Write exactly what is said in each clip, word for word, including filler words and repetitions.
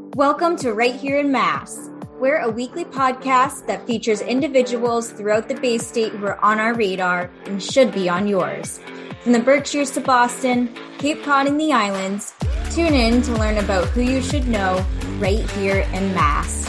Welcome to Right Here in Mass. We're a weekly podcast that features individuals throughout the Bay State who are on our radar and should be on yours. From the Berkshires to Boston, Cape Cod and the islands, tune in to learn about who you should know right here in Mass.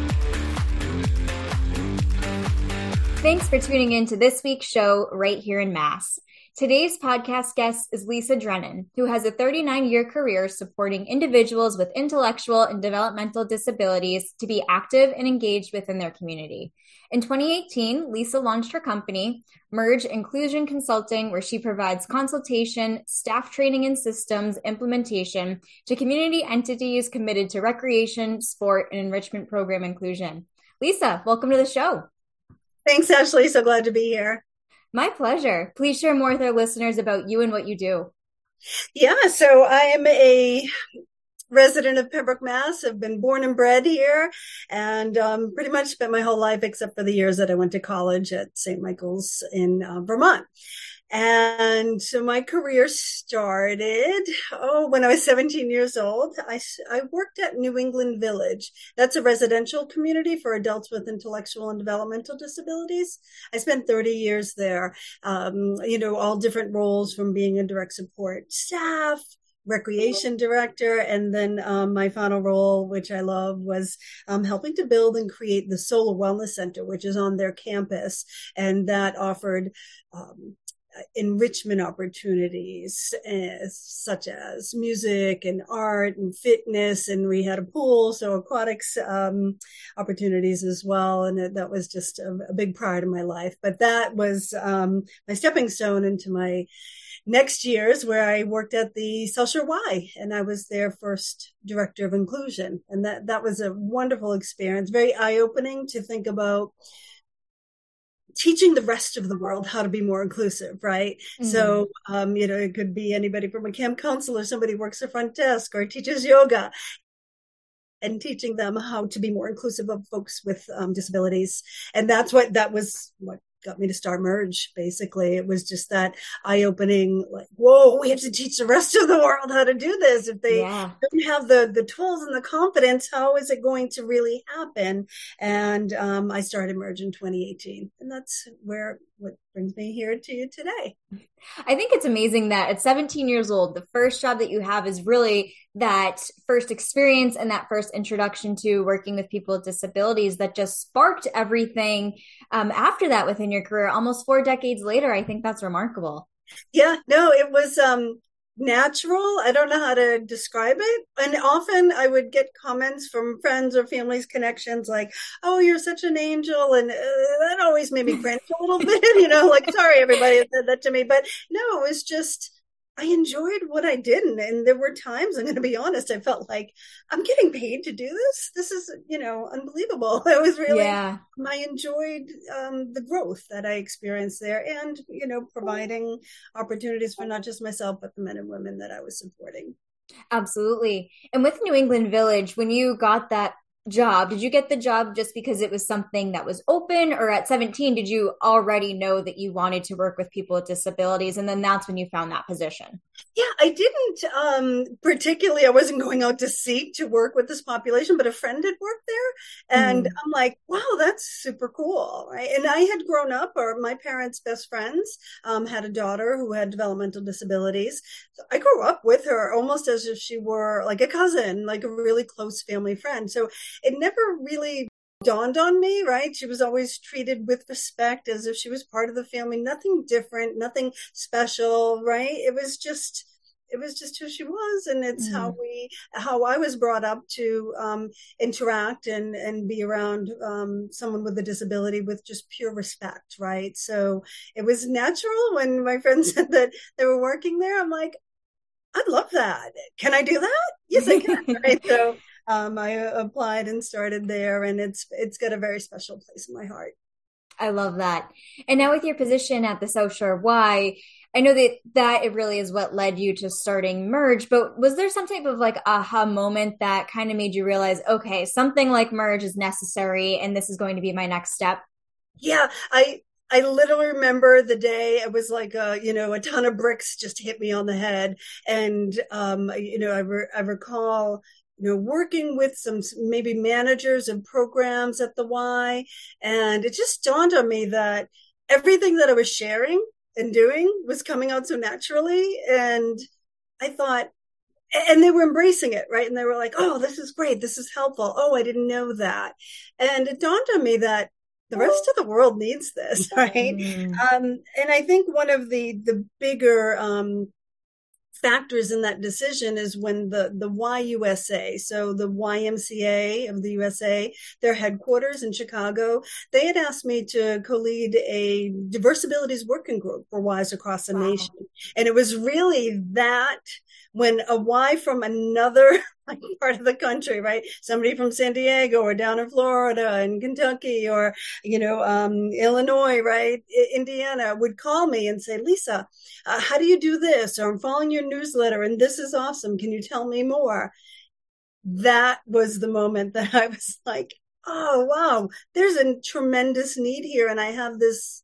Thanks for tuning in to this week's show, Right Here in Mass. Today's podcast guest is Lisa Drennan, who has a thirty-nine-year career supporting individuals with intellectual and developmental disabilities to be active and engaged within their community. In twenty eighteen, Lisa launched her company, Merge Inclusion Consulting, where she provides consultation, staff training, and systems implementation to community entities committed to recreation, sport, and enrichment program inclusion. Lisa, welcome to the show. Thanks, Ashley. So glad to be here. My pleasure. Please share more with our listeners about you and what you do. Yeah, so I am a resident of Pembroke, Mass. I've been born and bred here and um, pretty much spent my whole life except for the years that I went to college at Saint Michael's in uh, Vermont. And so my career started, oh, when I was seventeen years old. I, I worked at New England Village. That's a residential community for adults with intellectual and developmental disabilities. I spent thirty years there, um, you know, all different roles from being a direct support staff, recreation director, and then um, my final role, which I love, was um, helping to build and create the Solar Wellness Center, which is on their campus, and that offered um, enrichment opportunities uh, such as music and art and fitness, and we had a pool, so aquatics um, opportunities as well, and it, that was just a, a big part of my life. But that was um, my stepping stone into my next years, where I worked at the South Shore Y, and I was their first director of inclusion, and that that was a wonderful experience, very eye-opening to think about teaching the rest of the world how to be more inclusive, right? Mm-hmm. So, um, you know, it could be anybody from a camp counselor, somebody who works the front desk or teaches yoga, and teaching them how to be more inclusive of folks with um, disabilities. And that's what, that was what got me to start Merge, basically. It was just that eye-opening, like, whoa, we have to teach the rest of the world how to do this. If they yeah. don't have the, the tools and the confidence, how is it going to really happen? And um, I started Merge in twenty eighteen. And that's where what brings me here to you today. I think it's amazing that at seventeen years old, the first job that you have is really that first experience and that first introduction to working with people with disabilities that just sparked everything um, after that within your career. Almost four decades later, I think that's remarkable. Yeah, no, it was um, natural. I don't know how to describe it. And often I would get comments from friends or family's connections like, oh, you're such an angel. And uh, that always made me cringe a little bit, you know, like, sorry, everybody said that to me. But no, it was just, I enjoyed what I did. And, and there were times, I'm going to be honest, I felt like I'm getting paid to do this. This is, you know, unbelievable. It was really, yeah. I enjoyed um, the growth that I experienced there and, you know, providing opportunities for not just myself, but the men and women that I was supporting. Absolutely. And with New England Village, when you got that job, did you get the job just because it was something that was open, or at seventeen, did you already know that you wanted to work with people with disabilities? And then that's when you found that position. Yeah, I didn't um, particularly, I wasn't going out to seek to work with this population, but a friend had worked there. And mm. I'm like, wow, that's super cool. Right? And I had grown up, or my parents' best friends um, had a daughter who had developmental disabilities. So I grew up with her almost as if she were like a cousin, like a really close family friend. So it never really dawned on me, right? She was always treated with respect as if she was part of the family, nothing different, nothing special, right? It was just, it was just who she was. And it's mm. how we, how I was brought up to um, interact and, and be around um, someone with a disability with just pure respect, right? So it was natural when my friends said that they were working there. I'm like, I'd love that. Can I do that? Yes, I can. Right? So um, I applied and started there, and it's it's got a very special place in my heart. I love that. And now with your position at the South Shore Y, I know that that it really is what led you to starting Merge, but was there some type of like aha moment that kind of made you realize, okay, something like Merge is necessary and this is going to be my next step? Yeah, I I literally remember the day it was like a, you know, a ton of bricks just hit me on the head. And, um, you know, I, re- I recall you know, working with some maybe managers and programs at the Y. And it just dawned on me that everything that I was sharing and doing was coming out so naturally. And I thought, and they were embracing it, right? And they were like, oh, this is great. This is helpful. Oh, I didn't know that. And it dawned on me that the rest of the world needs this, right? Mm. Um, and I think one of the, the bigger, um, factors in that decision is when the, the Y U S A, so the Y M C A of the U S A, their headquarters in Chicago, they had asked me to co-lead a diverse abilities working group for Ys across the wow. nation. And it was really that when a Y from another like, part of the country, right? Somebody from San Diego or down in Florida and Kentucky or, you know, um, Illinois, right? Indiana would call me and say, Lisa, uh, how do you do this? Or I'm following your newsletter and this is awesome. Can you tell me more? That was the moment that I was like, oh, wow, there's a tremendous need here. And I have this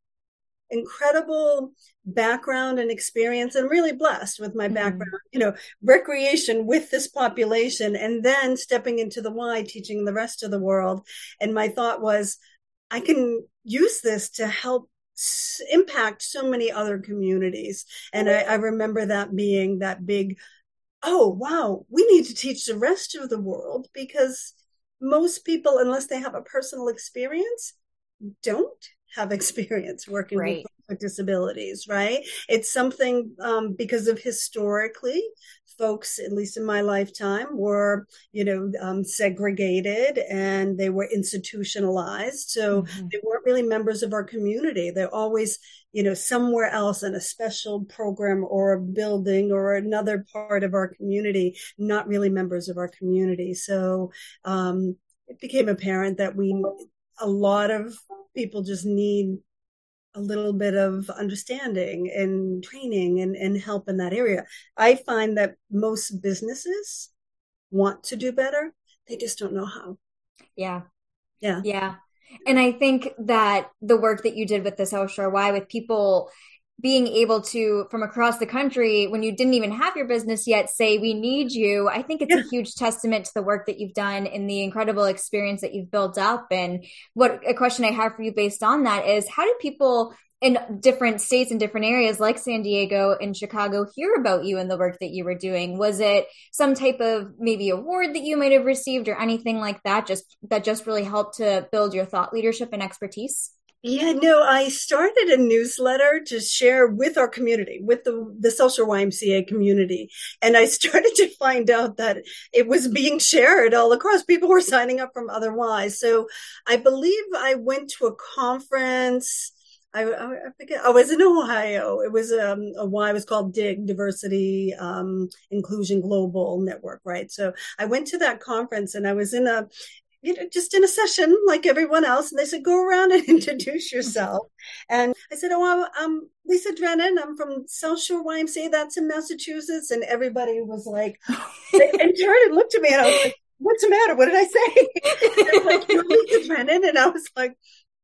incredible background and experience and really blessed with my background, mm-hmm. you know, recreation with this population and then stepping into the Y, teaching the rest of the world. And my thought was, I can use this to help s- impact so many other communities. And I, I remember that being that big, oh, wow, we need to teach the rest of the world because most people, unless they have a personal experience, don't have experience working right. with with disabilities, right? It's something um, because of historically, folks, at least in my lifetime, were, you know, um, segregated and they were institutionalized. So mm-hmm. they weren't really members of our community. They're always, you know, somewhere else in a special program or a building or another part of our community, not really members of our community. So um, it became apparent that we, a lot of people just need a little bit of understanding and training and, and help in that area. I find that most businesses want to do better. They just don't know how. Yeah. Yeah. Yeah. And I think that the work that you did with the South Shore Y with people being able to, from across the country, when you didn't even have your business yet, say, we need you. I think it's yeah. a huge testament to the work that you've done and the incredible experience that you've built up. And what a question I have for you based on that is, how do people in different states and different areas like San Diego and Chicago hear about you and the work that you were doing? Was it some type of maybe award that you might have received or anything like that, just that just really helped to build your thought leadership and expertise? Yeah, no, I started a newsletter to share with our community, with the, the South Shore Y M C A community. And I started to find out that it was being shared all across. People were signing up from other Ys. So I believe I went to a conference. I, I forget. I was in Ohio. It was um, a Y. It was called DIG, Diversity um, Inclusion Global Network, right? So I went to that conference and I was in a, you know, just in a session like everyone else. And they said, go around and introduce yourself. And I said, oh, I'm Lisa Drennan. I'm from South Shore Y M C A. That's in Massachusetts. And everybody was like, they, and turned and looked at me and I was like, what's the matter? What did I say? And they were like, you're Lisa Drennan. And I was like,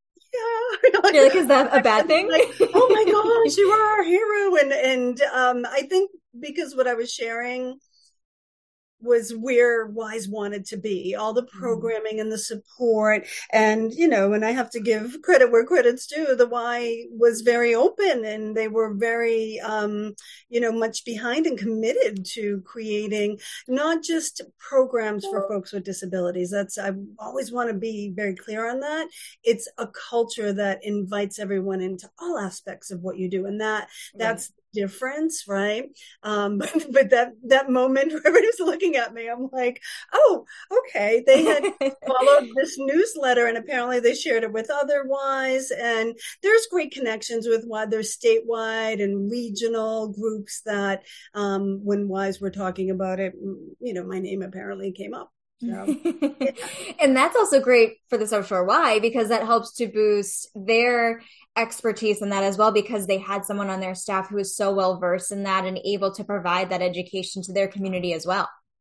yeah. You're like, is that a bad thing? Like, oh my gosh, you are our hero. And, and um, I think because what I was sharing was where Ys wanted to be, all the programming and the support. And, you know, and I have to give credit where credit's due. The Y was very open and they were very, um, you know, much behind and committed to creating not just programs for folks with disabilities. That's, I always want to be very clear on that. It's a culture that invites everyone into all aspects of what you do. And that, that's, difference, right? Um, but, but that that moment where everybody was looking at me, I'm like, oh, okay. They had followed this newsletter and apparently they shared it with other Ys. And there's great connections with Y. There's statewide and regional groups that um, when Ys were talking about it, you know, my name apparently came up. So, yeah. And that's also great for the South Shore Y because that helps to boost their expertise in that as well, because they had someone on their staff who is so well versed in that and able to provide that education to their community as well.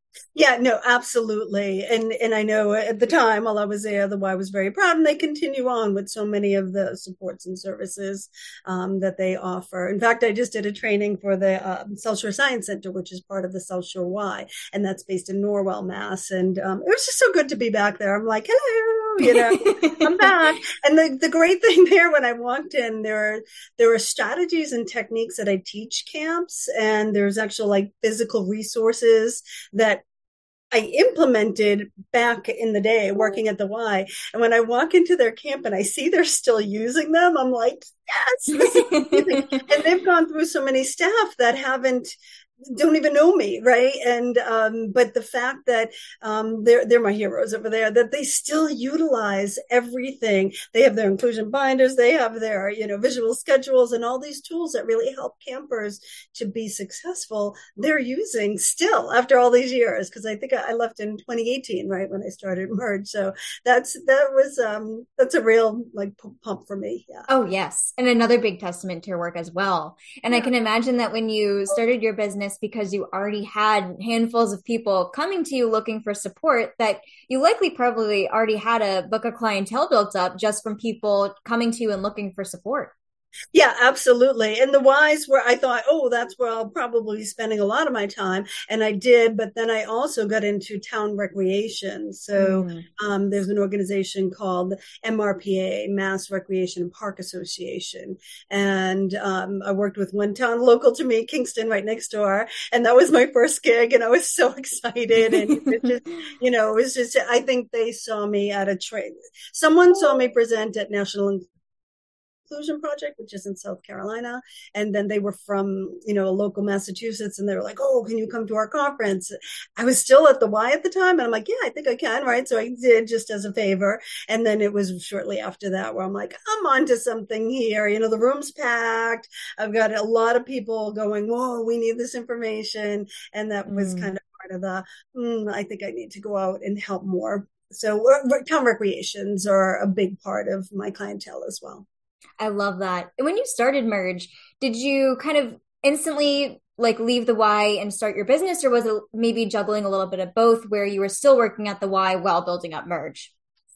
Yeah, no, absolutely. And and I know at the time while I was there, the Y was very proud, and they continue on with so many of the supports and services um, that they offer. In fact, I just did a training for the um, South Shore Science Center, which is part of the South Shore Y, and that's based in Norwell, Mass. And um, it was just so good to be back there. I'm like, hello, you know, I'm back. And the, the great thing there when I walked in, there are there are strategies and techniques that I teach camps, and there's actual like physical resources that I implemented back in the day working at the Y. And when I walk into their camp and I see they're still using them, I'm like, yes, this is amazing. And they've gone through so many staff that haven't don't even know me, right? And um, but the fact that um, they're they're my heroes over there, that they still utilize everything. They have their inclusion binders, they have their you know visual schedules, and all these tools that really help campers to be successful. They're using still after all these years, because I think I left in twenty eighteen, right when I started Merge. So that's that was um, that's a real like pump for me. Yeah. Oh, yes. And another big testament to your work as well. And yeah. I can imagine that when you started your business, because you already had handfuls of people coming to you looking for support, that you likely probably already had a book of clientele built up just from people coming to you and looking for support. Yeah, absolutely. And the Ys where I thought, oh, that's where I'll probably be spending a lot of my time. And I did, but then I also got into town recreation. So mm. um, there's an organization called M R P A, Mass Recreation and Park Association. And um, I worked with one town local to me, Kingston, right next door. And that was my first gig. And I was so excited. And it just, you know, it was just, I think they saw me at a train. Someone saw me present at National Inclusion Project, which is in South Carolina. And then they were from, you know, local Massachusetts, and they were like, oh, can you come to our conference? I was still at the Y at the time. And I'm like, yeah, I think I can. Right. So I did, just as a favor. And then it was shortly after that where I'm like, I'm onto something here. You know, the room's packed. I've got a lot of people going, whoa, we need this information. And that was mm. kind of part of the, mm, I think I need to go out and help more. So town recreations are a big part of my clientele as well. I love that. When you started Merge, did you kind of instantly like leave the Y and start your business, or was it maybe juggling a little bit of both where you were still working at the Y while building up Merge?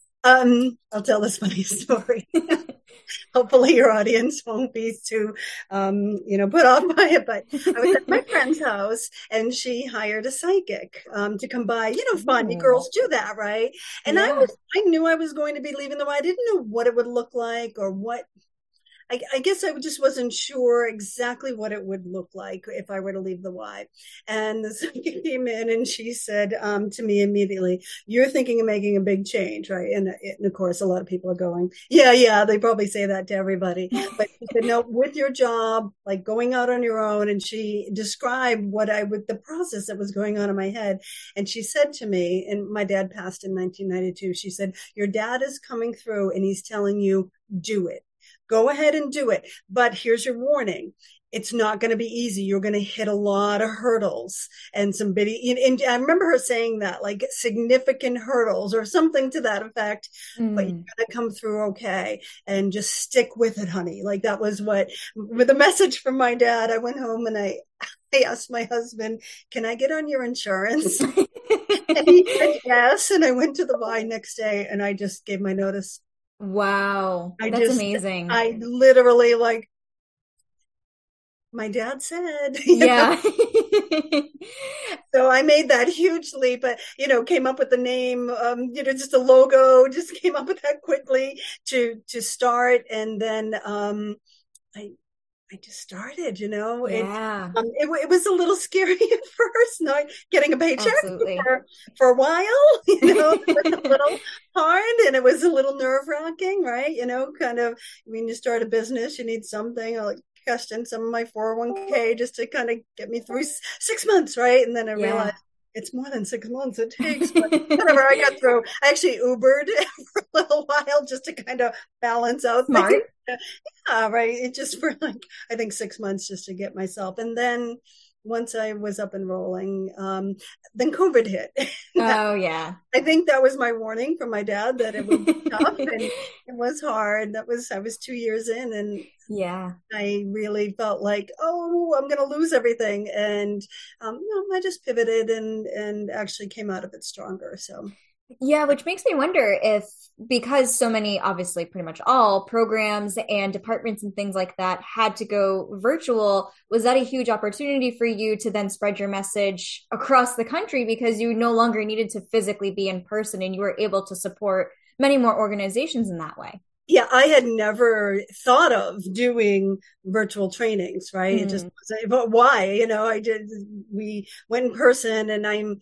Um, I'll tell this funny story. Hopefully your audience won't be too, um, you know, put off by it. But I was at my friend's house and she hired a psychic um, to come by. You know, fun. You girls do that, right? And yeah. I was, I knew I was going to be leaving the Y. I didn't know what it would look like or what. I, I guess I just wasn't sure exactly what it would look like if I were to leave the Y. And the psychic came in and she said um, to me immediately, you're thinking of making a big change, right? And, and of course, a lot of people are going, yeah, yeah, they probably say that to everybody. But she said, no, with your job, like going out on your own. And she described what I would, the process that was going on in my head. And she said to me, and my dad passed in nineteen ninety-two, she said, your dad is coming through and he's telling you, do it. Go ahead and do it. But here's your warning. It's not going to be easy. You're going to hit a lot of hurdles and some bitty. And I remember her saying that, like significant hurdles or something to that effect, mm. but you're going to come through okay. And just stick with it, honey. Like that was what, with the message from my dad, I went home and I, I asked my husband, can I get on your insurance? And he said yes. And I went to the Y next day and I just gave my notice. Wow. I That's just, amazing. I literally like, my dad said, yeah. So I made that huge leap, but, you know, came up with the name, um, you know, just a logo, just came up with that quickly to, to start. And then, um, I, I just started, you know, yeah. it, um, it, it was a little scary at first, not getting a paycheck for, for a while, you know, it was a little hard and it was a little nerve wracking, right? You know, kind of when you start a business, you need something. I like cashed in some of my four oh one k just to kind of get me through six months, right? And then I yeah. realized it's more than six months it takes, but whatever, I got through. I actually Ubered for a little while just to kind of balance out Smart. things. Yeah, right. It just for like, I think six months just to get myself. And then once I was up and rolling. Um, then COVID hit. That, Oh, yeah. I think that was my warning from my dad that it would be tough and it was hard. That was, I was two years in and Yeah. I really felt like, oh, I'm going to lose everything. And, um, no, I just pivoted and, and actually came out of it stronger. So. Yeah, which makes me wonder if, because so many, obviously, pretty much all programs and departments and things like that had to go virtual, was that a huge opportunity for you to then spread your message across the country because you no longer needed to physically be in person and you were able to support many more organizations in that way? Yeah, I had never thought of doing virtual trainings, right? It just Mm, was, but why? You know, I did, we went in person and I'm,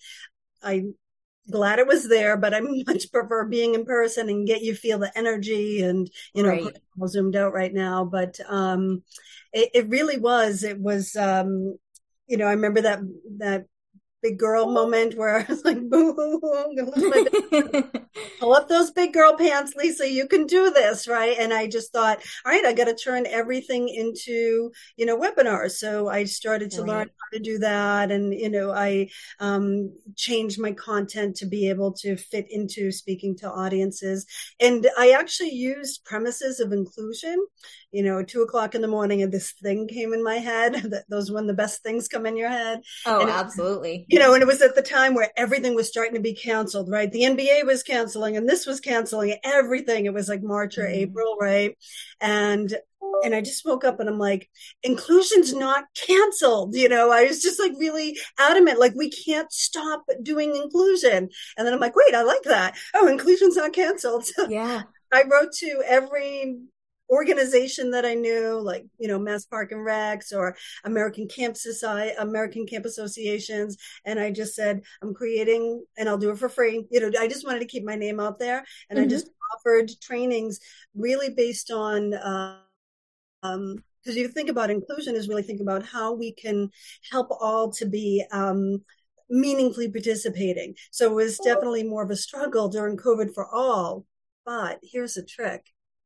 I glad it was there, but I much prefer being in person and get you feel the energy and, you know, of course, right. I'm all zoomed out right now, but, um, it, it really was, it was, um, you know, I remember that, that big girl moment where I was like, boo, I'm going to lose my pull up those big girl pants, Lisa, you can do this, right? And I just thought, all right, I got to turn everything into, you know, webinars. So I started to learn Right. how to do that. And, you know, I um, changed my content to be able to fit into speaking to audiences. And I actually used premises of inclusion. You know, at two o'clock in the morning, and this thing came in my head. That those when the best things come in your head. Oh, And it absolutely. you know, and it was at the time where everything was starting to be canceled, right? The N B A was canceling and this was canceling everything. It was like March or Mm, April, right? And and I just woke up and I'm like, inclusion's not canceled. You know, I was just like really adamant, like we can't stop doing inclusion. And then I'm like, wait, I like that. Oh, inclusion's not canceled. So yeah. I wrote to every organization that I knew, like, you know, Mass Park and Recs or American Camp Society, American Camp Associations. And I just said, I'm creating and I'll do it for free. You know, I just wanted to keep my name out there. And I just Hmm. offered trainings really based on, uh, um, because you think about inclusion is really think about how we can help all to be um, meaningfully participating. So it was definitely more of a struggle during COVID for all. But here's the trick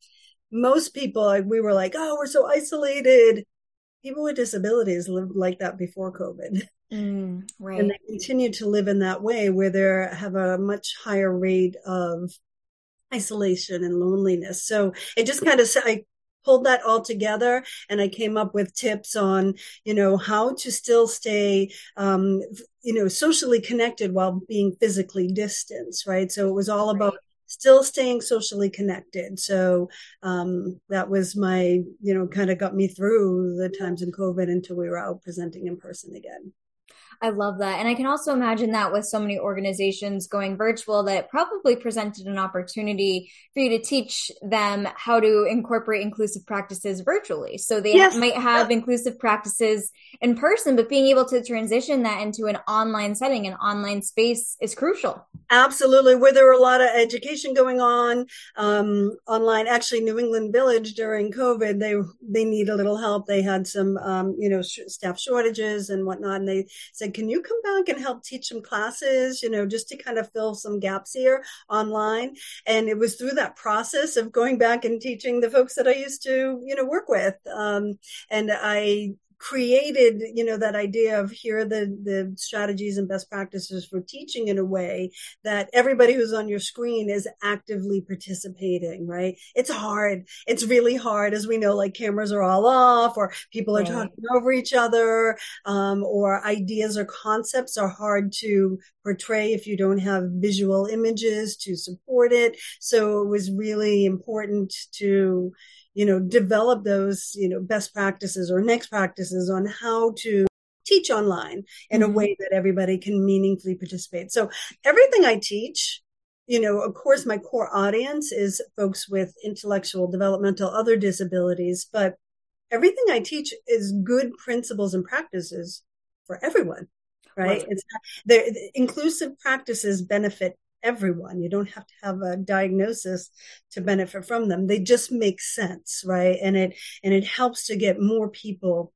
most people, like, we were like, oh, we're so isolated. People with disabilities lived like that before COVID. Mm, And right. they continue to live in that way where they have a much higher rate of isolation and loneliness. So it just kind of, I pulled that all together and I came up with tips on, you know, how to still stay, um, you know, socially connected while being physically distanced, right? So it was all about Right. still staying socially connected. So um, that was my, you know, kind of got me through the times in COVID until we were out presenting in person again. I love that. And I can also imagine that with so many organizations going virtual, that it probably presented an opportunity for you to teach them how to incorporate inclusive practices virtually. So they ha- Yes. might have inclusive practices in person, but being able to transition that into an online setting, an online space is crucial. Absolutely. Where there were a lot of education going on um, online. Actually, New England Village during COVID, they they need a little help. They had some, um, you know, sh- staff shortages and whatnot. And they said, "Can you come back and help teach some classes? You know, just to kind of fill some gaps here online." And it was through that process of going back and teaching the folks that I used to, you know, work with. Um, and I created, you know, that idea of here are the the strategies and best practices for teaching in a way that everybody who's on your screen is actively participating, right? It's hard. It's really hard, as we know, like cameras are all off or people are Right. talking over each other, um, or ideas or concepts are hard to portray if you don't have visual images to support it. So it was really important to, you know, develop those, you know, best practices or next practices on how to teach online in a Mm-hmm. way that everybody can meaningfully participate. So everything I teach, you know, of course, my core audience is folks with intellectual, developmental, other disabilities, but everything I teach is good principles and practices for everyone, right? Right. It's there. Inclusive practices benefit everyone. You don't have to have a diagnosis to benefit from them. They just make sense, right? And it and it helps to get more people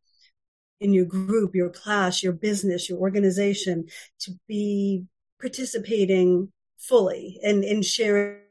in your group, your class, your business, your organization to be participating fully and in sharing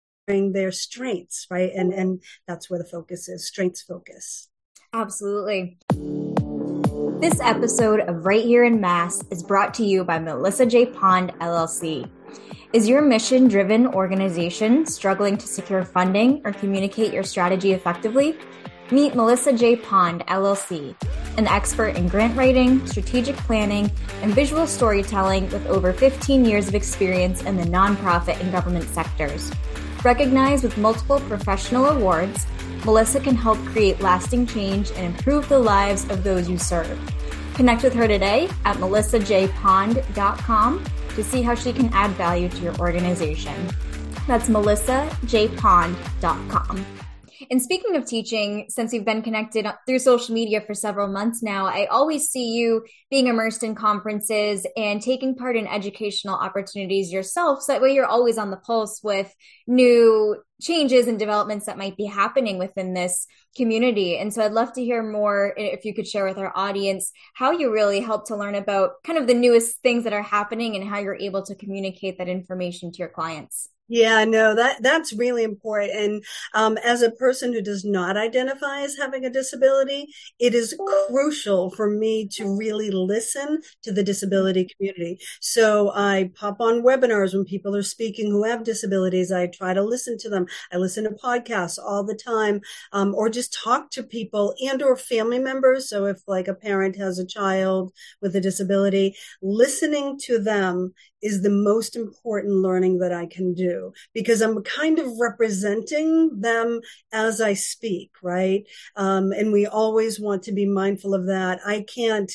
their strengths, right? And and that's where the focus is, strengths focus. Absolutely. This episode of Right Here in Mass is brought to you by Melissa J. Pond, L L C. Is your mission-driven organization struggling to secure funding or communicate your strategy effectively? Meet Melissa J. Pond, L L C, an expert in grant writing, strategic planning, and visual storytelling with over fifteen years of experience in the nonprofit and government sectors. Recognized with multiple professional awards, Melissa can help create lasting change and improve the lives of those you serve. Connect with her today at melissa j pond dot com to see how she can add value to your organization. That's melissa j pond dot com. And speaking of teaching, since you've been connected through social media for several months now, I always see you being immersed in conferences and taking part in educational opportunities yourself. So that way you're always on the pulse with new changes and developments that might be happening within this community. And so I'd love to hear more, if you could share with our audience, how you really help to learn about kind of the newest things that are happening and how you're able to communicate that information to your clients. Yeah, no, that that's really important. And um, as a person who does not identify as having a disability, it is crucial for me to really listen to the disability community. So I pop on webinars when people are speaking who have disabilities. I try to listen to them. I listen to podcasts all the time, um, or just talk to people and or family members. So if like a parent has a child with a disability, listening to them is the most important learning that I can do, because I'm kind of representing them as I speak, right? Um, and we always want to be mindful of that. I can't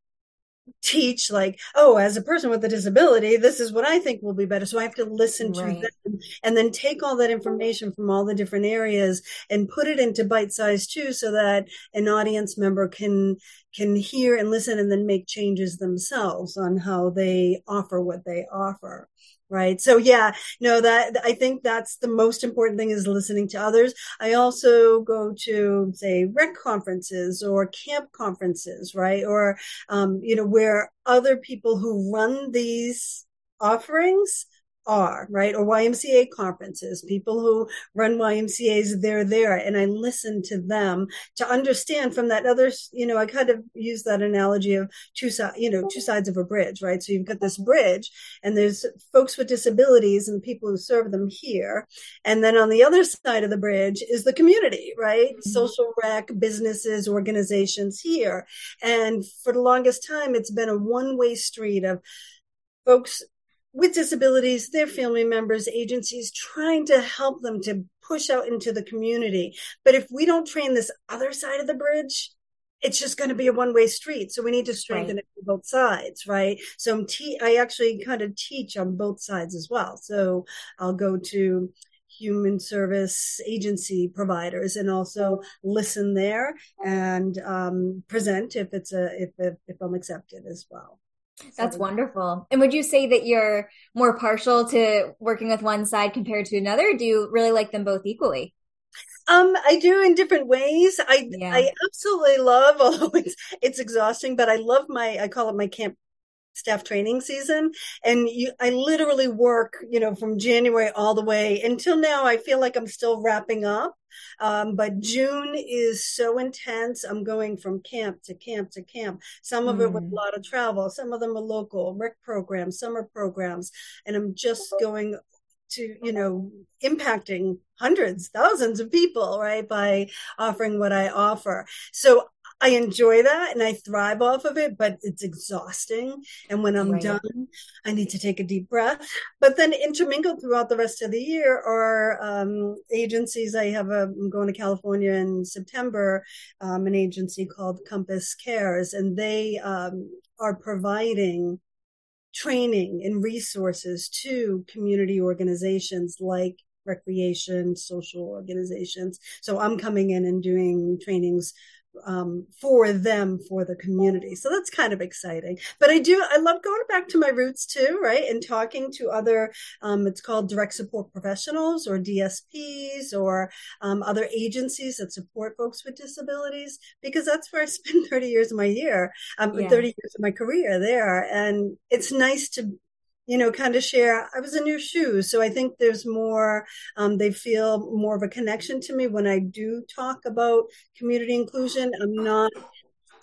teach like, oh, as a person with a disability, this is what I think will be better. So I have to listen to Right. them and then take all that information from all the different areas and put it into bite size too, so that an audience member can can hear and listen and then make changes themselves on how they offer what they offer. Right. So yeah, no, that I think that's the most important thing, is listening to others. I also go to, say, rec conferences or camp conferences, right? Or, um, you know, where other people who run these offerings are, right? Or Y M C A conferences, people who run Y M C As, they're there. And I listen to them to understand from that other, you know, I kind of use that analogy of two sides, you know, two sides of a bridge, right? So you've got this bridge and there's folks with disabilities and people who serve them here. And then on the other side of the bridge is the community, right? Mm-hmm. Social rec, businesses, organizations here. And for the longest time, it's been a one-way street of folks with disabilities, their family members, agencies, trying to help them to push out into the community. But if we don't train this other side of the bridge, it's just going to be a one-way street. So we need to strengthen right. it from both sides, right? So I'm te- I actually kind of teach on both sides as well. So I'll go to human service agency providers and also listen there and um, present if it's a if, if if I'm accepted as well. That's wonderful. And would you say that you're more partial to working with one side compared to another? Or do you really like them both equally? Um, I do in different ways. I yeah. I absolutely love, although it's it's exhausting, but I love my, I call it my camp staff training season. And you, I literally work, you know, from January all the way until now. I feel like I'm still wrapping up. Um, but June is so intense. I'm going from camp to camp to camp. Some of mm. it with a lot of travel. Some of them are local, rec programs, summer programs. And I'm just going to, you know, impacting hundreds, thousands of people, right, by offering what I offer. So I enjoy that and I thrive off of it, but it's exhausting. And when I'm right. done, I need to take a deep breath. But then intermingled throughout the rest of the year are um, agencies. I have a, I'm going to California in September, um, an agency called Compass Cares, and they um, are providing training and resources to community organizations like recreation, social organizations. So I'm coming in and doing trainings um, for them, for the community. So that's kind of exciting. But I do, I love going back to my roots too, right? And talking to other, um, it's called direct support professionals or D S Ps or um, other agencies that support folks with disabilities, because that's where I spend thirty years of my year, um, yeah. thirty years of my career there. And it's nice to, you know, kind of share, I was in your shoes. So I think there's more, um, they feel more of a connection to me when I do talk about community inclusion. I'm not,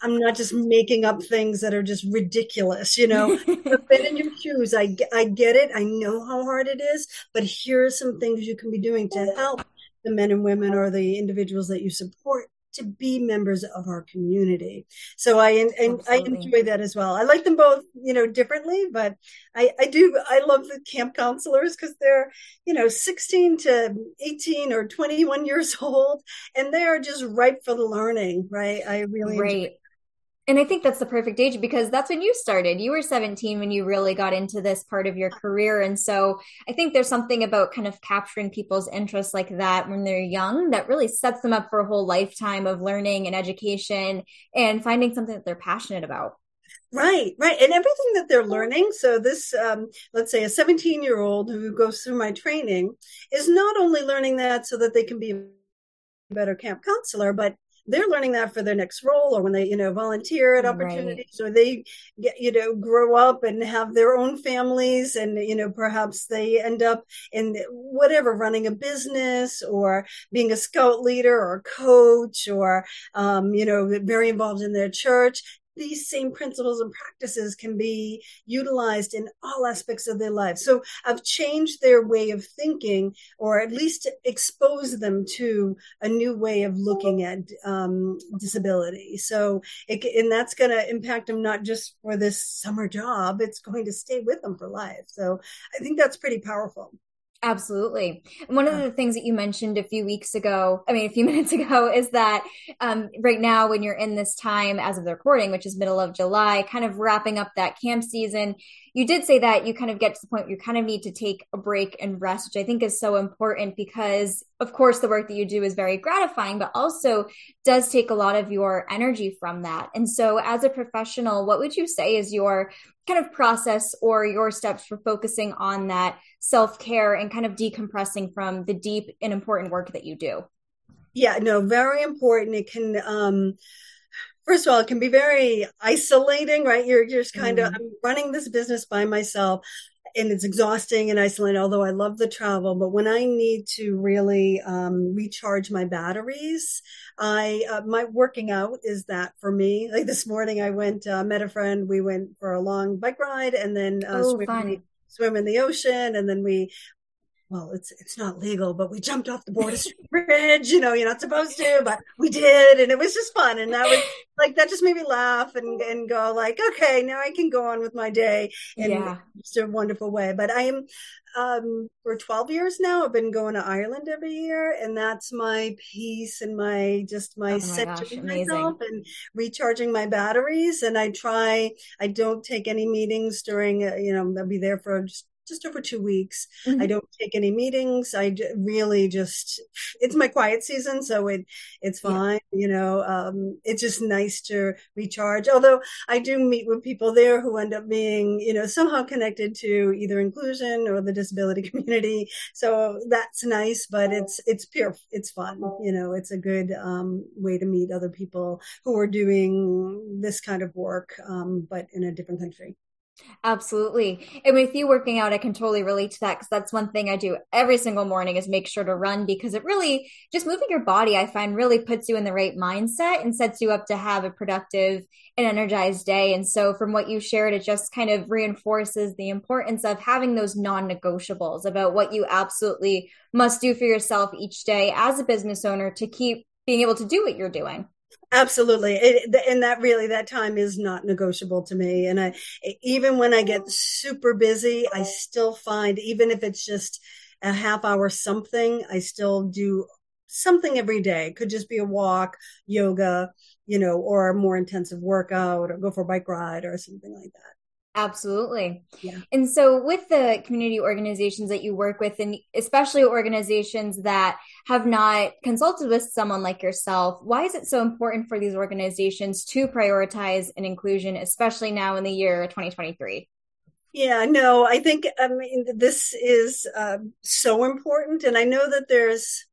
I'm not just making up things that are just ridiculous, you know. I've been in your shoes. I, I get it. I know how hard it is, but here are some things you can be doing to help the men and women or the individuals that you support to be members of our community. So I and I enjoy that as well. I like them both, you know, differently, but I, I do I love the camp counselors because they're, you know, sixteen to eighteen or twenty-one years old, and they are just ripe for the learning, right? I really right. enjoy it. And I think that's the perfect age because that's when you started. You were seventeen when you really got into this part of your career. And so I think there's something about kind of capturing people's interests like that when they're young that really sets them up for a whole lifetime of learning and education and finding something that they're passionate about. Right, right. And everything that they're learning. So this, um, let's say a seventeen year old who goes through my training is not only learning that so that they can be a better camp counselor, but they're learning that for their next role or when they, you know, volunteer at opportunities right. or they get, you know, grow up and have their own families and, you know, perhaps they end up in whatever, running a business or being a scout leader or coach or, um, you know, very involved in their church. These same principles and practices can be utilized in all aspects of their lives. So I've changed their way of thinking, or at least expose them to a new way of looking at um, disability. So, it, and that's going to impact them not just for this summer job, it's going to stay with them for life. So I think that's pretty powerful. Absolutely. And one of the things that you mentioned a few weeks ago, I mean, a few minutes ago, is that um, right now, when you're in this time as of the recording, which is middle of July, kind of wrapping up that camp season, you did say that you kind of get to the point where you kind of need to take a break and rest, which I think is so important because, of course, the work that you do is very gratifying, but also does take a lot of your energy from that. And so as a professional, what would you say is your kind of process or your steps for focusing on that self-care and kind of decompressing from the deep and important work that you do? Yeah, no, very important. It can, um, first of all, it can be very isolating, right? You're, you're just kind of, mm. I'm running this business by myself and it's exhausting and isolating, although I love the travel. But when I need to really um, recharge my batteries, I, uh, my working out is that for me. Like this morning I went, uh, met a friend, we went for a long bike ride and then uh, oh, swim, fun. in the, swim in the ocean. And then we, well, it's it's not legal, but we jumped off the Border Street Bridge. You know, you're not supposed to, but we did, and it was just fun. And that was like that just made me laugh and and go like, okay, now I can go on with my day in yeah. just a wonderful way. But I am um, for twelve years now. I've been going to Ireland every year, and that's my peace and my just my, oh my centering myself and recharging my batteries. And I try. I don't take any meetings during. Uh, you know, I'll be there for just. just over two weeks. Mm-hmm. I don't take any meetings. I really just, it's my quiet season. So it, it's fine. Yeah. You know, um, it's just nice to recharge. Although I do meet with people there who end up being, you know, somehow connected to either inclusion or the disability community. So that's nice, but it's, it's pure, it's fun. You know, it's a good, um, way to meet other people who are doing this kind of work, um, but in a different country. Absolutely. And with you working out, I can totally relate to that because that's one thing I do every single morning is make sure to run because it really, just moving your body, I find really puts you in the right mindset and sets you up to have a productive and energized day. And so from what you shared, it just kind of reinforces the importance of having those non-negotiables about what you absolutely must do for yourself each day as a business owner to keep being able to do what you're doing. Absolutely. It, and that really, that time is not negotiable to me. And I, even when I get super busy, I still find, even if it's just a half hour something, I still do something every day. It could just be a walk, yoga, you know, or a more intensive workout or go for a bike ride or something like that. Absolutely. Yeah. And so with the community organizations that you work with, and especially organizations that have not consulted with someone like yourself, why is it so important for these organizations to prioritize an inclusion, especially now in the year twenty twenty-three? Yeah, no, I think, I mean, this is uh, so important. And I know that there's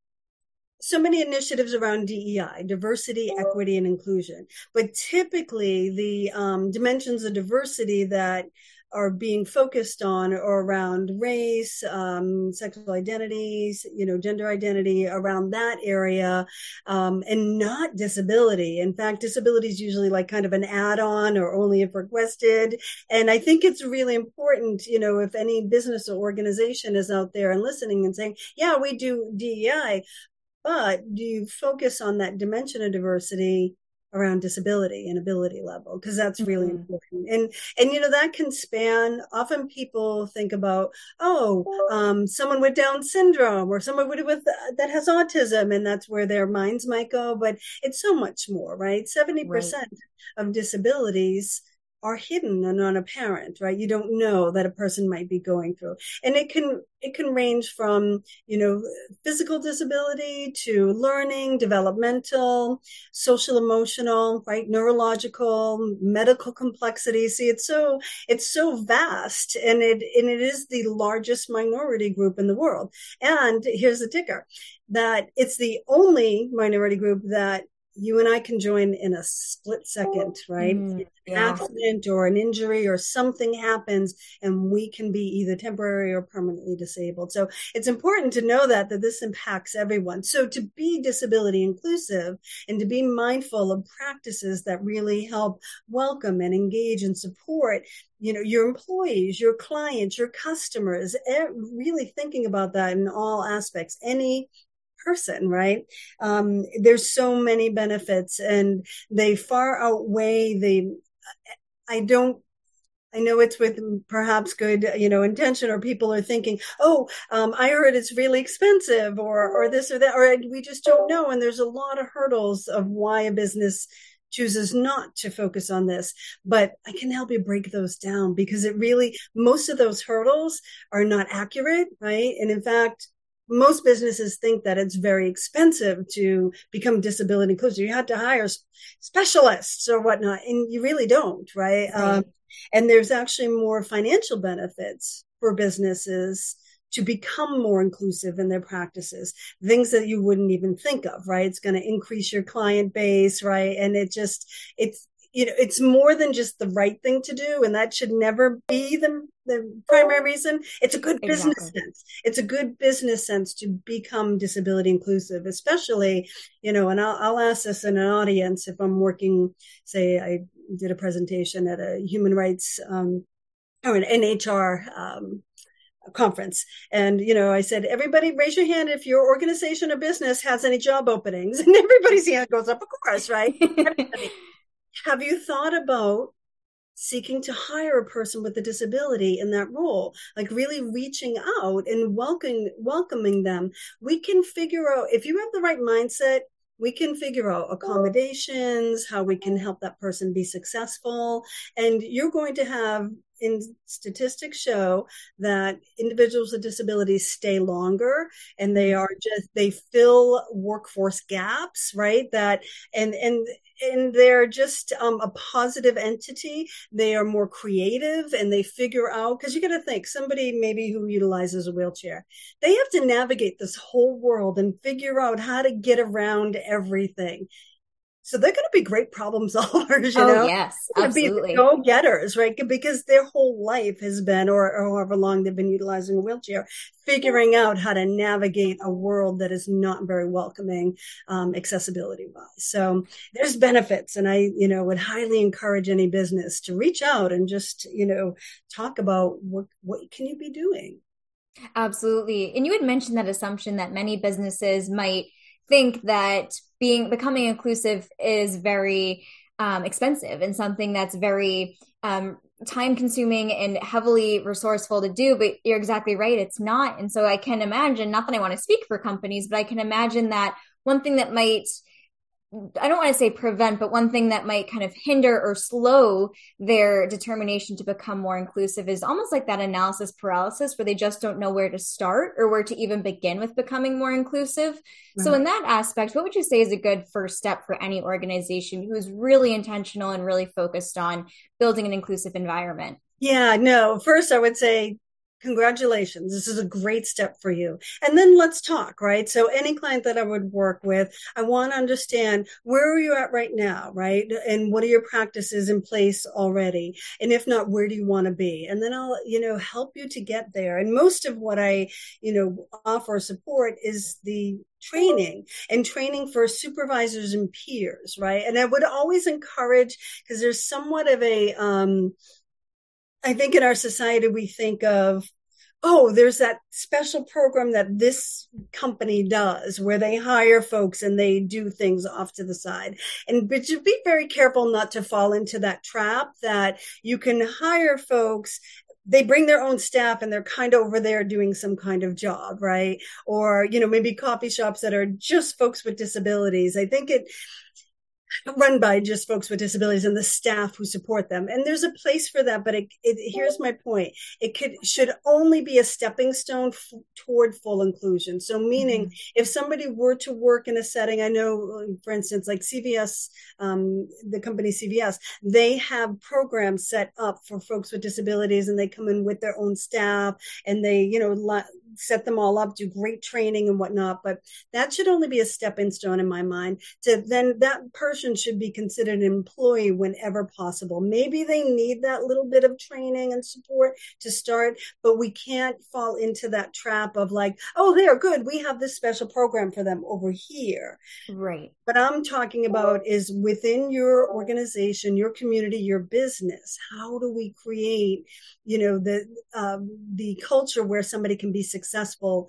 so many initiatives around D E I, diversity, equity, and inclusion. But typically the um, dimensions of diversity that are being focused on or around race, um, sexual identities, you know, gender identity, around that area, um, and not disability. In fact, disability is usually like kind of an add-on or only if requested. And I think it's really important, you know, if any business or organization is out there and listening and saying, yeah, we do D E I, but do you focus on that dimension of diversity around disability and ability level? Because that's really mm-hmm. important. And, and, you know, that can span, often people think about, oh, um, someone with Down syndrome or someone with, with uh, that has autism, and that's where their minds might go. But it's so much more, right? seventy percent right. of disabilities are hidden and unapparent, right? You don't know that a person might be going through. And it can, it can range from, you know, physical disability to learning, developmental, social, emotional, right? Neurological, medical complexity. See, it's so, it's so vast, and it, and it is the largest minority group in the world. And here's the ticker, that it's the only minority group that you and I can join in a split second, right? Mm, yeah. An accident or an injury or something happens, and we can be either temporary or permanently disabled. So it's important to know that, that this impacts everyone. So to be disability inclusive and to be mindful of practices that really help welcome and engage and support, you know, your employees, your clients, your customers, really thinking about that in all aspects. Any person, right? Um, there's so many benefits, and they far outweigh the, I don't, I know it's with perhaps good, you know, intention, or people are thinking, oh, um, I heard it's really expensive, or, or this or that, or we just don't know. And there's a lot of hurdles of why a business chooses not to focus on this, but I can help you break those down, because it really, most of those hurdles are not accurate, right? And in fact, most businesses think that it's very expensive to become disability inclusive. You have to hire specialists or whatnot, and you really don't, right? right. Um, and there's actually more financial benefits for businesses to become more inclusive in their practices, things that you wouldn't even think of, right? It's going to increase your client base, right? And it just, it's, you know, it's more than just the right thing to do. And that should never be the, the primary reason. It's a good business exactly. sense. It's a good business sense to become disability inclusive, especially, you know, and I'll, I'll ask this in an audience if I'm working, say I did a presentation at a human rights, um, or an N H R, um, conference. And, you know, I said, everybody raise your hand if your organization or business has any job openings. And everybody's hand goes up, of course, right? Have you thought about seeking to hire a person with a disability in that role? Like really reaching out and welcoming, welcoming them. We can figure out, if you have the right mindset, we can figure out accommodations, how we can help that person be successful. And you're going to have, in statistics show that individuals with disabilities stay longer, and they are just, they fill workforce gaps, right? That, and, and, and they're just um, a positive entity. They are more creative, and they figure out, because you got to think, somebody maybe who utilizes a wheelchair, they have to navigate this whole world and figure out how to get around everything. So they're going to be great problem solvers, you oh, know? Yes, absolutely. Be go-getters, right? Because their whole life has been, or, or however long they've been utilizing a wheelchair, figuring out how to navigate a world that is not very welcoming, um, accessibility-wise. So there's benefits, and I, you know, would highly encourage any business to reach out and just, you know, talk about what, what can you be doing? Absolutely. And you had mentioned that assumption that many businesses might think that being becoming inclusive is very um, expensive and something that's very um, time consuming and heavily resourceful to do. But you're exactly right. It's not. And so I can imagine, not that I want to speak for companies, but I can imagine that one thing that might, I don't want to say prevent, but one thing that might kind of hinder or slow their determination to become more inclusive is almost like that analysis paralysis, where they just don't know where to start or where to even begin with becoming more inclusive. Mm-hmm. So in that aspect, what would you say is a good first step for any organization who is really intentional and really focused on building an inclusive environment? Yeah, no, first I would say congratulations. This is a great step for you. And then let's talk, right? So any client that I would work with, I want to understand, where are you at right now, right? And what are your practices in place already? And if not, where do you want to be? And then I'll, you know, help you to get there. And most of what I, you know, offer support is the training and training for supervisors and peers, right? And I would always encourage, because there's somewhat of a, um, I think in our society, we think of, oh, there's that special program that this company does where they hire folks and they do things off to the side. And but you be very careful not to fall into that trap that you can hire folks. They bring their own staff and they're kind of over there doing some kind of job, right? Or, you know, maybe coffee shops that are just folks with disabilities. I think it, run by just folks with disabilities and the staff who support them. And there's a place for that, but it, it, here's my point. It could should only be a stepping stone f- toward full inclusion. So meaning mm-hmm. if somebody were to work in a setting, I know, for instance, like C V S, um, the company C V S, they have programs set up for folks with disabilities, and they come in with their own staff and they, you know, li- set them all up, do great training and whatnot. But that should only be a stepping stone in my mind. To then that person should be considered an employee whenever possible. Maybe they need that little bit of training and support to start, but we can't fall into that trap of like, oh, they're good, we have this special program for them over here. Right. What I'm talking about is within your organization, your community, your business. How do we create, you know, the um, the culture where somebody can be successful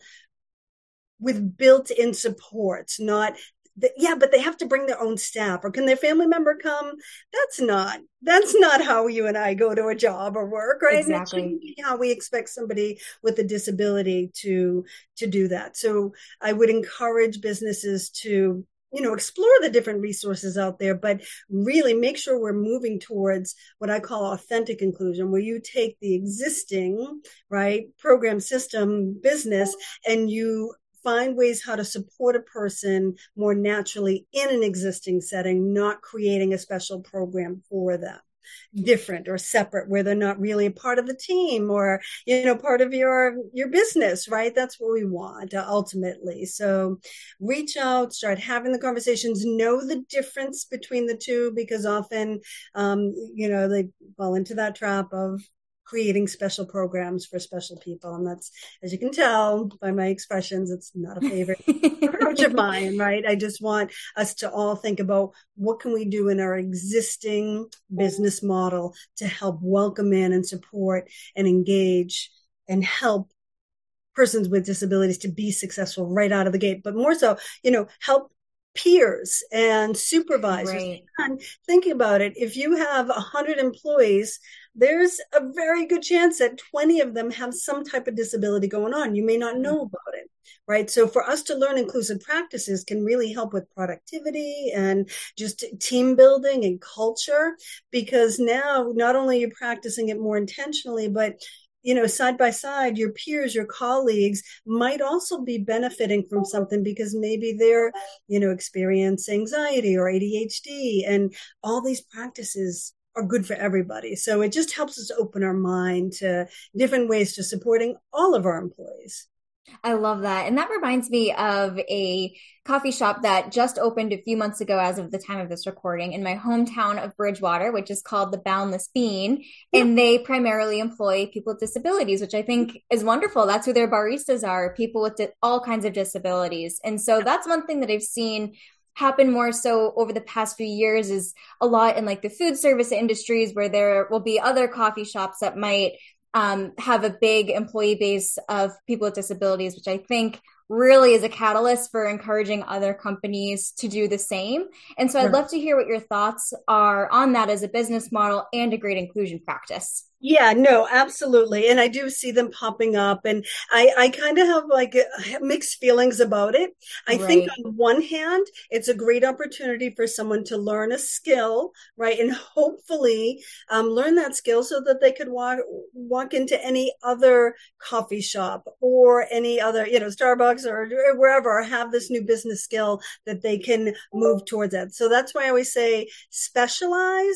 with built-in supports, not the, yeah, but they have to bring their own staff, or can their family member come? That's not that's not how you and I go to a job or work, right? Exactly. And it shouldn't be how we expect somebody with a disability to to do that. So I would encourage businesses to, you know, explore the different resources out there, but really make sure we're moving towards what I call authentic inclusion, where you take the existing, right, program system business and you find ways how to support a person more naturally in an existing setting, not creating a special program for them, different or separate, where they're not really a part of the team or, you know, part of your your business, right? That's what we want uh, ultimately. So reach out, start having the conversations, know the difference between the two, because often um you know, they fall into that trap of creating special programs for special people. And that's, as you can tell by my expressions, it's not a favorite approach of mine, right? I just want us to all think about what can we do in our existing business model to help welcome in and support and engage and help persons with disabilities to be successful right out of the gate. But more so, you know, help peers and supervisors. Right. And thinking about it, if you have a hundred employees, there's a very good chance that twenty of them have some type of disability going on. You may not know about it, right? So for us to learn inclusive practices can really help with productivity and just team building and culture, because now not only are you practicing it more intentionally, but you know, side by side, your peers, your colleagues might also be benefiting from something, because maybe they're, you know, experience anxiety or A D H D, and all these practices are good for everybody. So it just helps us open our mind to different ways to supporting all of our employees. I love that. And that reminds me of a coffee shop that just opened a few months ago, as of the time of this recording, in my hometown of Bridgewater, which is called the Boundless Bean. Yeah. And they primarily employ people with disabilities, which I think is wonderful. That's who their baristas are, people with di- all kinds of disabilities. And so that's one thing that I've seen happen more so over the past few years, is a lot in like the food service industries, where there will be other coffee shops that might Um, have a big employee base of people with disabilities, which I think really is a catalyst for encouraging other companies to do the same. And so I'd love to hear what your thoughts are on that as a business model and a great inclusion practice. Yeah, no, absolutely. And I do see them popping up, and I, I kind of have like mixed feelings about it. I right. think on one hand, it's a great opportunity for someone to learn a skill, right? And hopefully um, learn that skill so that they could walk, walk into any other coffee shop or any other, you know, Starbucks or wherever, have this new business skill that they can move towards that. So that's why I always say specialized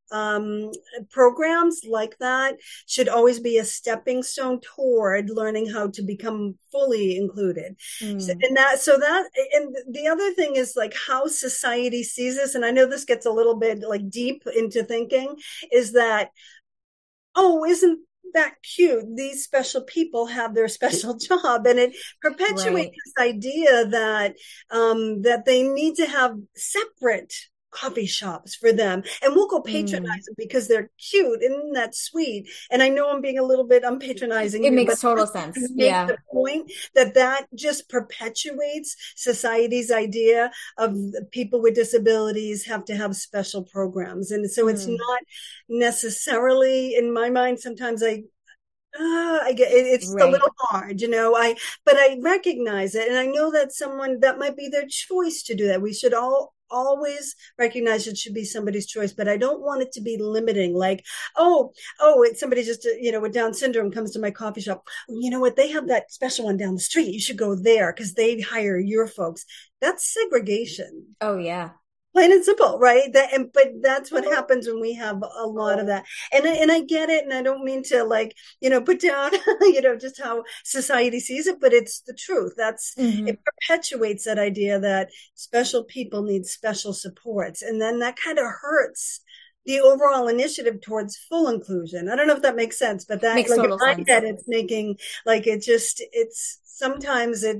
um, programs like that should always be a stepping stone toward learning how to become fully included. So, Mm. and that, so that, and the other thing is like how society sees this. And I know this gets a little bit like deep into thinking is that, oh, isn't that cute? These special people have their special job, and it perpetuates Right. this idea that um, that they need to have separate coffee shops for them, and we'll go Mm. patronize them because they're cute. Isn't that sweet? And I know I'm being a little bit, I'm patronizing It you, makes but total to sense. make Yeah. the point that that just perpetuates society's idea of people with disabilities have to have special programs, and so it's Mm. not necessarily in my mind. Sometimes I uh, I get it, it's a Right. little hard, you know. I but I recognize it, and I know that someone that might be their choice to do that. We should all always recognize it should be somebody's choice, but I don't want it to be limiting. Like, oh, oh, it's somebody just you know with Down syndrome comes to my coffee shop. You know what? They have that special one down the street. You should go there because they hire your folks. That's segregation, Oh, yeah. plain and simple, right? That, and but that's what happens when we have a lot of that. And I, and I get it, and I don't mean to like you know put down you know just how society sees it, but it's the truth. That's it Hmm. perpetuates that idea that special people need special supports, and then that kind of hurts the overall initiative towards full inclusion. I don't know if that makes sense, but that Makes like in total my sense. head, it's making like it just it's sometimes it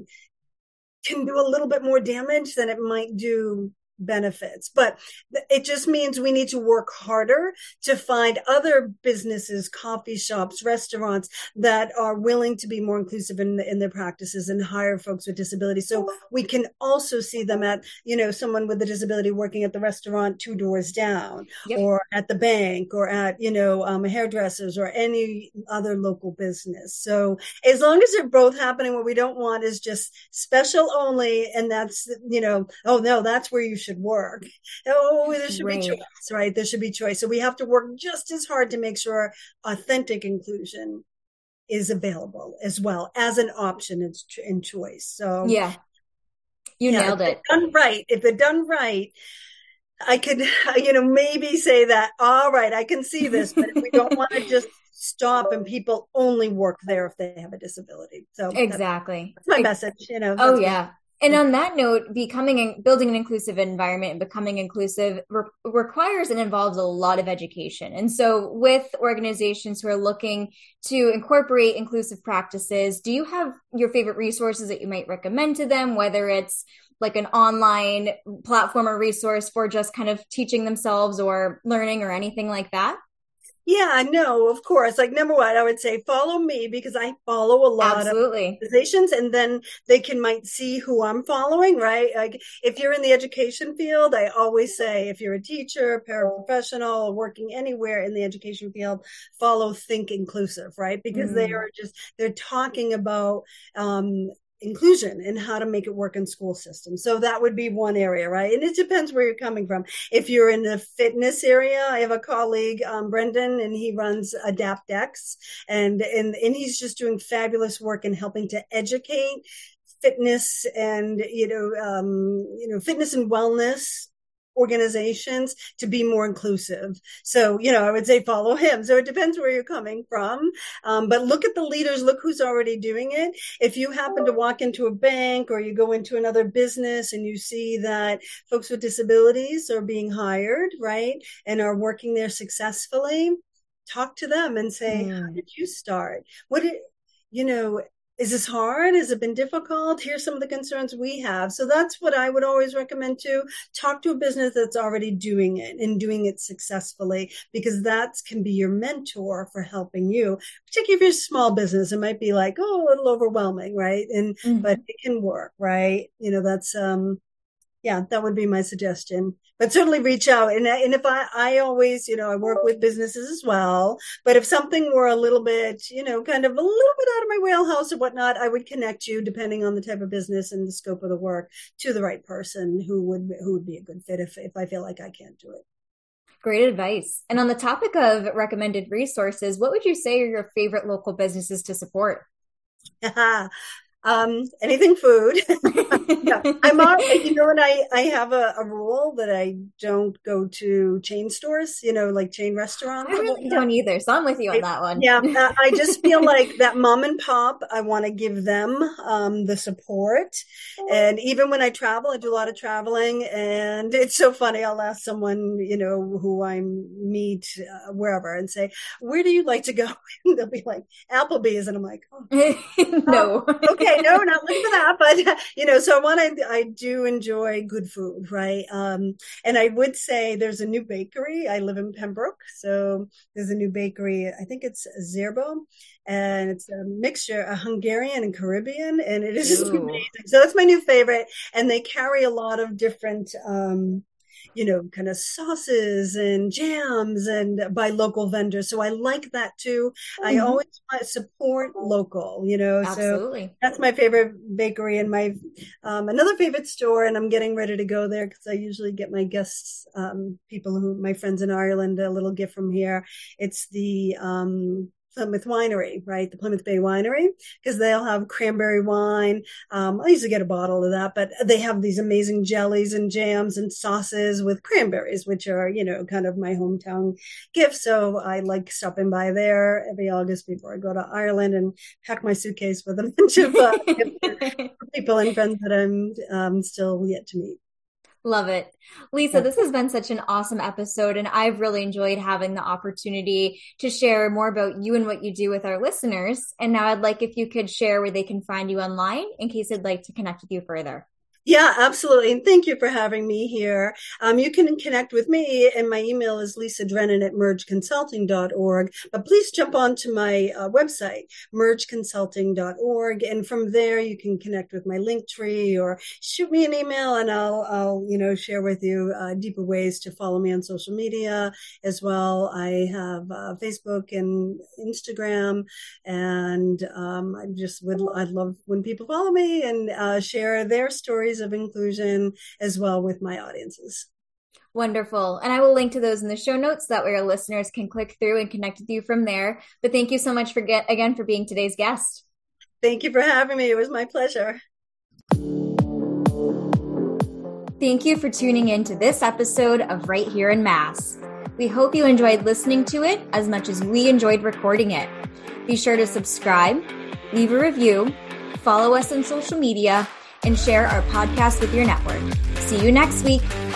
can do a little bit more damage than it might do benefits. But it just means we need to work harder to find other businesses, coffee shops, restaurants that are willing to be more inclusive in, in their practices and hire folks with disabilities. So we can also see them at, you know, someone with a disability working at the restaurant two doors down, Yep. or at the bank, or at, you know, um, hairdressers or any other local business. So as long as they're both happening, what we don't want is just special only. And that's, you know, oh no, that's where you should work. Oh, there should be choice, Right. right? There should be choice. So we have to work just as hard to make sure authentic inclusion is available as well as an option and choice. So Yeah. You yeah, if nailed it's it. done right, if it's done right, I could, you know, maybe say that, all right, I can see this, but we don't want to just stop and people only work there if they have a disability. So that's, Exactly. that's my Ex- message, you know, oh, that's my yeah. And on that note, becoming and building an inclusive environment and becoming inclusive re requires and involves a lot of education. And so, with organizations who are looking to incorporate inclusive practices, do you have your favorite resources that you might recommend to them, whether it's like an online platform or resource for just kind of teaching themselves or learning or anything like that? Yeah, no, of course. Like number one, I would say follow me because I follow a lot of Absolutely. organizations, and then they can might see who I'm following, right? Like if you're in the education field, I always say if you're a teacher, paraprofessional, working anywhere in the education field, follow Think Inclusive, right? Because they Mm. are just they're talking about um inclusion and how to make it work in school systems. So that would be one area, right? And it depends where you're coming from. If you're in the fitness area, I have a colleague, um, Brendan, and he runs AdaptX, and, and, and he's just doing fabulous work in helping to educate fitness and, you know, um, you know, fitness and wellness organizations to be more inclusive. So, you know, I would say follow him. So it depends where you're coming from. Um, but look at the leaders, look who's already doing it. If you happen to walk into a bank or you go into another business and you see that folks with disabilities are being hired, right, and are working there successfully, talk to them and say, how Mm. did you start? What did, you know, is this hard? Has it been difficult? Here's some of the concerns we have. So that's what I would always recommend too. Talk to a business that's already doing it and doing it successfully, because that can be your mentor for helping you. Particularly if you're a small business, it might be like, oh, a little overwhelming, right? And but Mhm. it can work, right? You know, that's um yeah, that would be my suggestion. But certainly reach out. And, and if I, I always, you know, I work with businesses as well. But if something were a little bit, you know, kind of a little bit out of my wheelhouse or whatnot, I would connect you, depending on the type of business and the scope of the work, to the right person who would who would be a good fit if if I feel like I can't do it. Great advice. And on the topic of recommended resources, what would you say are your favorite local businesses to support? Um, anything food. Yeah, I'm on, you know, and I, I have a, a rule that I don't go to chain stores, you know, like chain restaurants. I really don't either. So I'm with you on I, that one. Yeah, uh, I just feel like that mom and pop, I want to give them um, the support. And even when I travel, I do a lot of traveling, and it's so funny. I'll ask someone, you know, who I meet uh, wherever and say, where do you like to go? And they'll be like, Applebee's. And I'm like, oh, no. oh, okay, no, not looking for that. But, you know, so one, I, I do enjoy good food, right? Um, and I would say there's a new bakery. I live in Pembroke. So there's a new bakery. I think it's Zerbo, and it's a mixture of Hungarian and Caribbean, and it is just amazing. So that's my new favorite. And they carry a lot of different, um, you know, kind of sauces and jams and by local vendors. So I like that too. Mm-hmm. I always want to support local, you know, Absolutely. So that's my favorite bakery. And my, um, another favorite store, and I'm getting ready to go there because I usually get my guests, um, people who, my friends in Ireland, a little gift from here. It's the, um, Plymouth Winery, right? The Plymouth Bay Winery, because they'll have cranberry wine. Um, I used to get a bottle of that, but they have these amazing jellies and jams and sauces with cranberries, which are, you know, kind of my hometown gift. So I like stopping by there every August before I go to Ireland and pack my suitcase with a bunch of uh, people and friends that I'm um, still yet to meet. Love it. Lisa, this has been such an awesome episode, and I've really enjoyed having the opportunity to share more about you and what you do with our listeners. And now I'd like if you could share where they can find you online in case they'd like to connect with you further. Yeah, absolutely. And thank you for having me here. Um, you can connect with me, and my email is lisa drennan at merge consulting dot org. But please jump onto my uh, website, merge consulting dot org. And from there, you can connect with my Linktree or shoot me an email, and I'll, I'll you know, share with you uh, deeper ways to follow me on social media as well. I have uh, Facebook and Instagram, and um, I just would, I'd love when people follow me and uh, share their stories of inclusion as well with my audiences. Wonderful. And I will link to those in the show notes. That way our listeners can click through and connect with you from there. But thank you so much for get, again for being today's guest. Thank you for having me. It was my pleasure. Thank you for tuning in to this episode of Right Here in Mass. We hope you enjoyed listening to it as much as we enjoyed recording it. Be sure to subscribe, leave a review, follow us on social media, and share our podcast with your network. See you next week.